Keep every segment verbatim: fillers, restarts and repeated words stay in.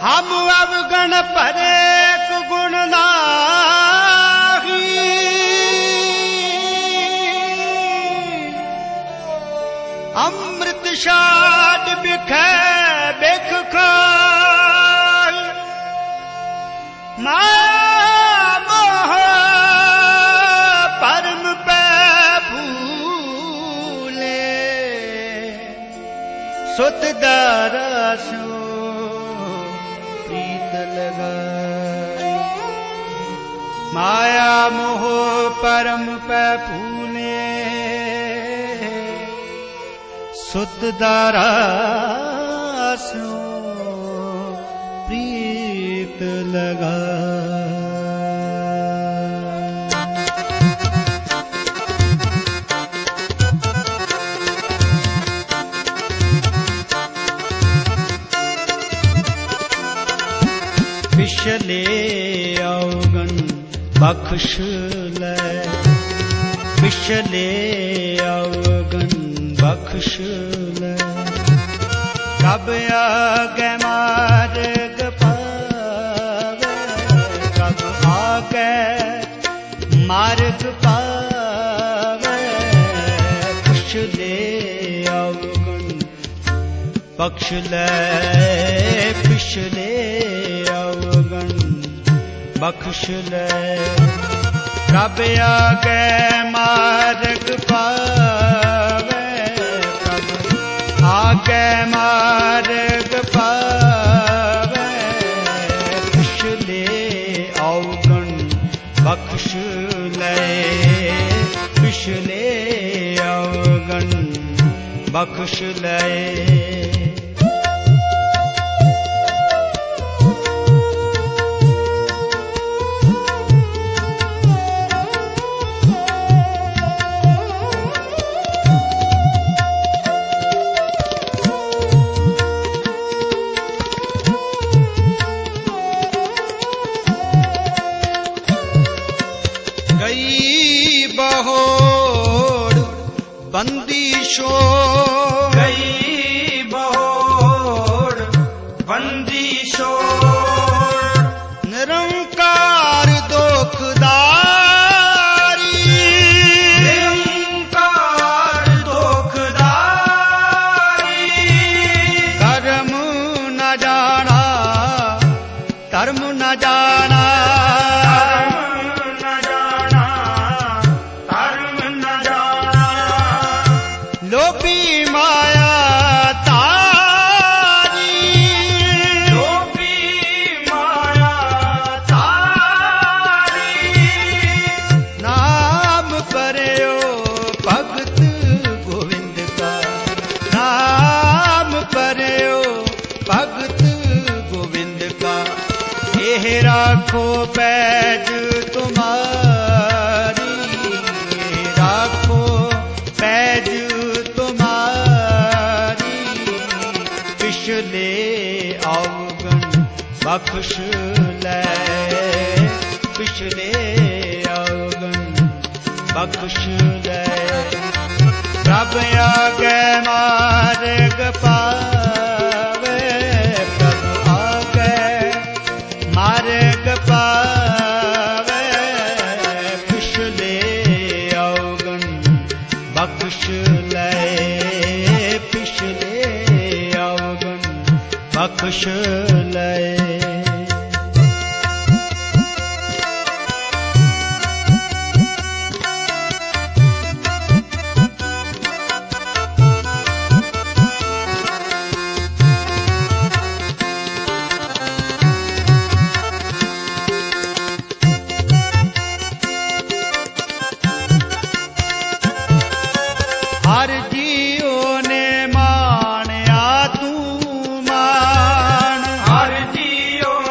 हम अवगण परेक गुण नाहि, अमृत शाद बिखै बिख खाय, माया मोह परम पे भूले, सुत दरसु माया मोह परम पे फूले, सुत दारासु प्रीत लगा। पिछले अवगन बख्श ले, पिछले अवगन बख्श ले, कब आगे मार्ग पावे, कब आगे मार्ग पावे, पिछले अवगन बख्श ले, पिछले अवगन बख्श ले, कब आगे मार्ग पावे, कब आगे मार्ग पावे, पिछले अवगन बख्श ले, पिछले अवगन बख्श ले। बंदीशो गई बहोड़ बंदीशो, निरंकार दोखदारी, निरंकार दोखदारी, कर्म न जाना धर्म न जाना, लोभी माया तारी, लोभी माया तारी, नाम परयो भगत गोविंद का, नाम परयो भगत गोविंद का, एह राखो पैज तुम्हारी, राखो पैज पिछले अवगन बख्श ले, पिछले अवगन बख्श ले, प्रभ आगे मार्ग पावे, प्रभ आगे मार्ग पावे, पिछले अवगन बख्श ले, पिछले बख्श ले। हर जीव ने मान्या तू मान, हर जीव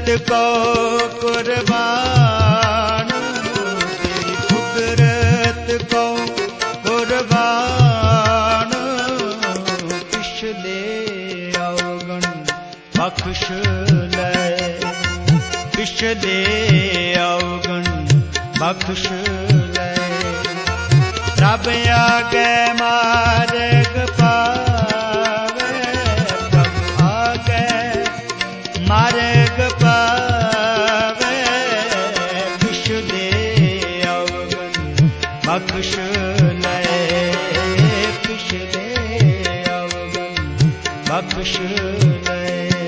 को कुर्बान, तेरी कुदरत को कुर्बान, पिछले अवगुण बख्श ले, पिछले अवगुण बख्श ले। रब आगे मार्ग पावे, रब आगे मार्ग पावे, पिछले अवगुण बख्श ले, पिछले अवगुण बख्श ले।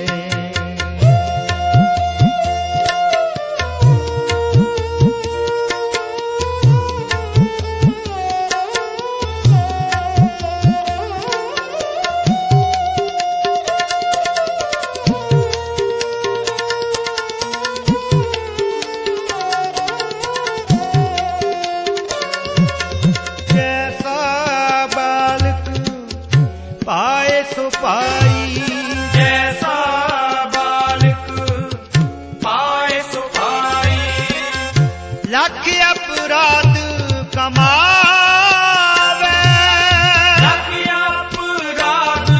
पाई जैसा बालक पाए सो पाई, लख अपराध कमावे, लख अपराध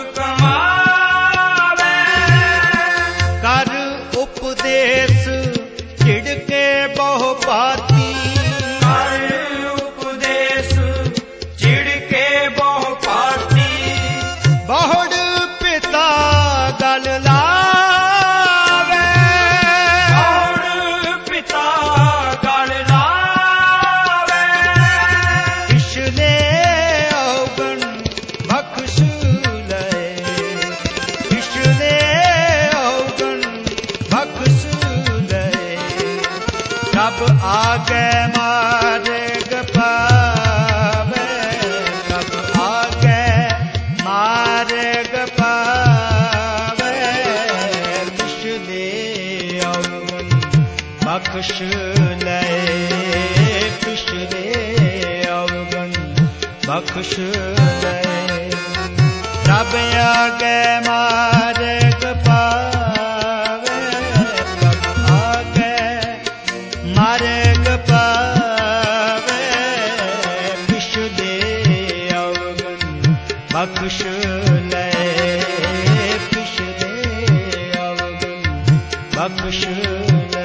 कमावे, कर उपदेश छिड़के बहु पाती, कर उपदेश छिड़के बहु पाती, बहुड़ पिता गल लावे, और पिता गल लावे, पिछले अवगुण बख्श ले, पिछले अवगुण बख्श ले। रब आगे मार्ग पावे, रब आगे मार्ग पावे, पिछले अवगुण बख्श ले, पिछले अवगुण बख्श ले। रब आगे मार्ग पावे, रब आगे मार्ग पावे, पिछले अवगुण बख्श ले, पिछले अवगुण बख्श ले।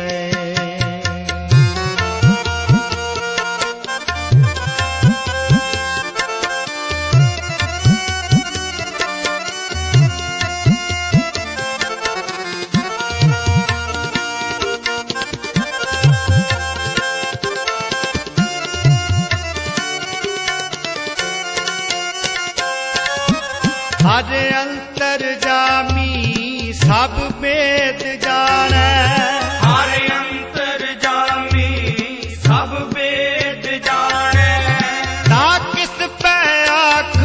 हर अंतर जामी सब भेद जाने, हर अंतर जामी सब वेद जाने, ता किस पे आँख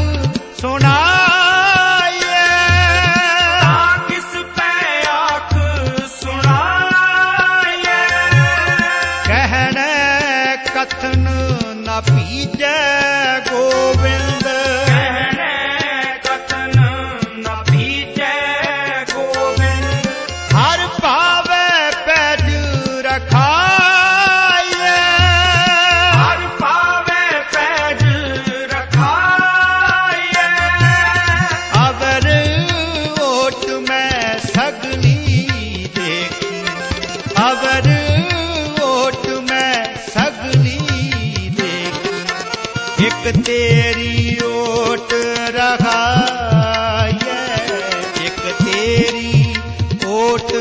सुनाइए, ता किस पे आँख सुनाइए, कहने कथन न पीजे गोविंद, कहने कथन न पीजे गोविंद, हर पावे पैज रखाइए, हर पावे पैज रखाइए, अवर ओट में सगली देखी, अवर ओट में सगली देखी, एक तेरी ओट रखाइए, एक तेरी ओट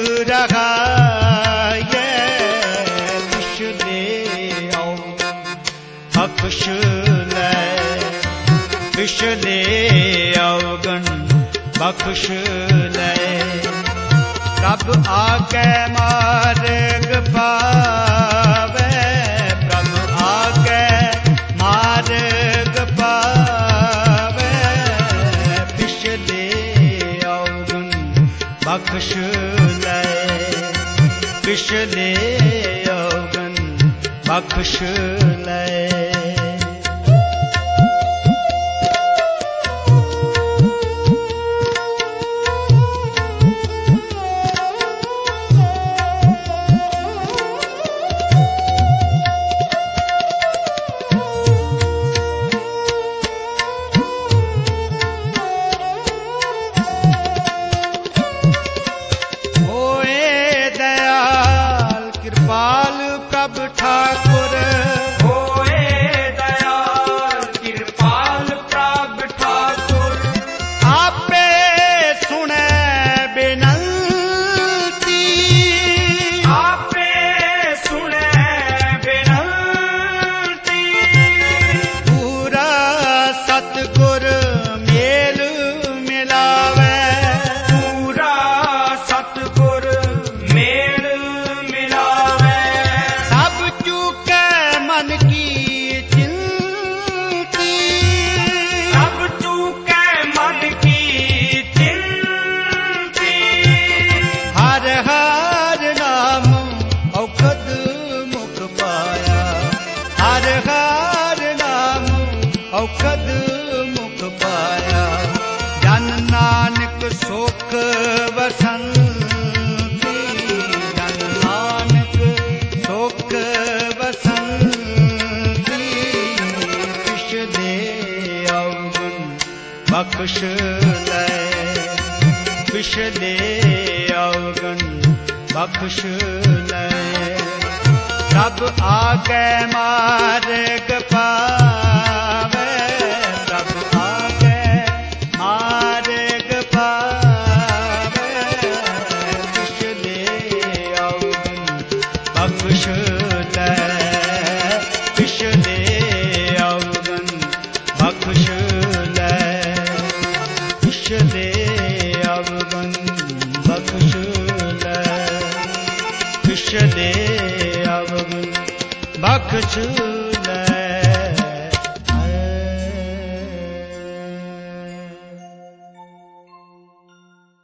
रखाइए, पिछले अवगुण बख्श ले, पिछले अवगुण बख्श ले। रब आगे मार्ग पावे, प्रभ आगे मार्ग पावे, पिछले अवगुण बख्श ले, पिछले अवगुण बख्श ले। ਕਿਰਪਾਲ ਪ੍ਰਭ ਠਾਕੁਰ ਹੋਏ ਦਇਆਲ ਕਿਰਪਾਲ ਪ੍ਰਭ ਠਾਕੁਰ ਆਪੇ ਸੁਣੈ ਬੇਨੰਤੀ ਆਪੇ ਸੁਣੈ ਬੇਨੰਤੀ ਪੂਰਾ ਸਤਿਗੁਰ ਮੇਲ ਮਿਲਾਵੇ ਪੂਰਾ ਸਤਿਗੁਰ ਮੇਲ ਮਿਲਾਵੇ ਸਭ ਚੁਕੈ ਮਨ ਕੀ ਚਿੰਤੀ ਸਭ ਚੁਕੈ ਮਨ ਕੀ ਚਿੰਤੀ ਹਰ ਹਰ ਨਾਮ ਔਖਦ ਮੁਖ ਪਾਇਆ ਹਰ ਹਰ ਨਾਮ ਔਖਦ ਮੁਖ ਪਾਇਆ ਜਨ ਨਾਨਕ ਸੁਖ ਵਸੰਤੀ ਜਨ ਨਾਨਕ ਸੁਖ ਵਸੰਤੀ ਕਿਛ ਦੇ ਅਵਗੁਣ ਬਖਸ਼ ਲੈ ਕਿਛ ਦੇ ਅਵਗੁਣ ਬਖਸ਼ ਲੈ ਪ੍ਰਭ ਆਗੇ ਮਾਰਗ ਪਾਵੇ ਪ੍ਰਭ ਆਗੇ ਮਾਰਗ ਪਾਵੇ ਕਿਛ ਦੇ ਅਵਗੁਣ ਬਖਸ਼ ਲੈ ਕਿਛ ਦੇ ਅਵਗੁਣ ਬਖਸ਼ ਲੈ ਕਿਛ ਦੇ ਅਵਗੁਣ ਬਖਸ਼ ਲੈ ਕਿਛ ਦੇ ਅਵਗੁਣ ਬਖਸ਼